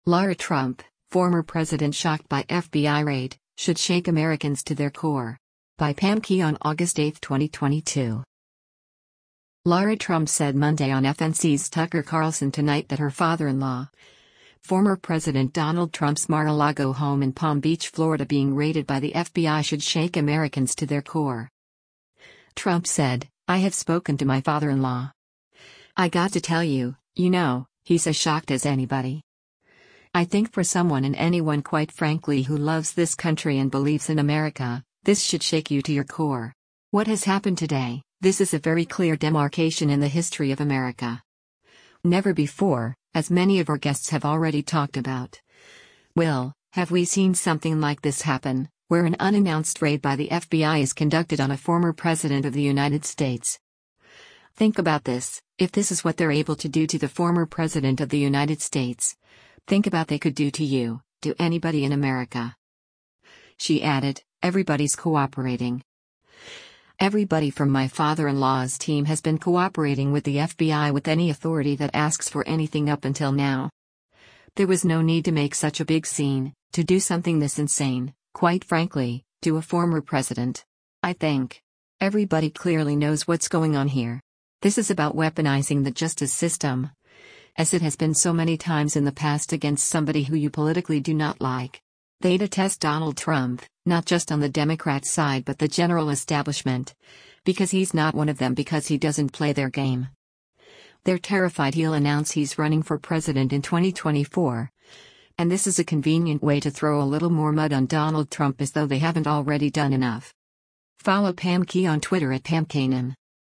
Lara Trump, former president shocked by FBI raid, should shake Americans to their core. By Pam Key on August 8, 2022. Lara Trump said Monday on FNC's Tucker Carlson Tonight that her father-in-law, former President Donald Trump's Mar-a-Lago home in Palm Beach, Florida being raided by the FBI should shake Americans to their core. Trump said, "I have spoken to my father-in-law. I got to tell you, he's as shocked as anybody. I think for someone and anyone quite frankly who loves this country and believes in America, this should shake you to your core. What has happened today, this is a very clear demarcation in the history of America. Never before, as many of our guests have already talked about, have we seen something like this happen, where an unannounced raid by the FBI is conducted on a former president of the United States. Think about this, if this is what they're able to do to the former president of the United States, think about they could do to you, to anybody in America." She added, "Everybody's cooperating. Everybody from my father-in-law's team has been cooperating with the FBI with any authority that asks for anything up until now. There was no need to make such a big scene, to do something this insane, quite frankly, to a former president. I think everybody clearly knows what's going on here. This is about weaponizing the justice system, as it has been so many times in the past against somebody who you politically do not like. They detest Donald Trump, not just on the Democrat side but the general establishment, because he's not one of them, because he doesn't play their game. They're terrified he'll announce he's running for president in 2024, and this is a convenient way to throw a little more mud on Donald Trump as though they haven't already done enough." Follow Pam Key on Twitter at PamKanan.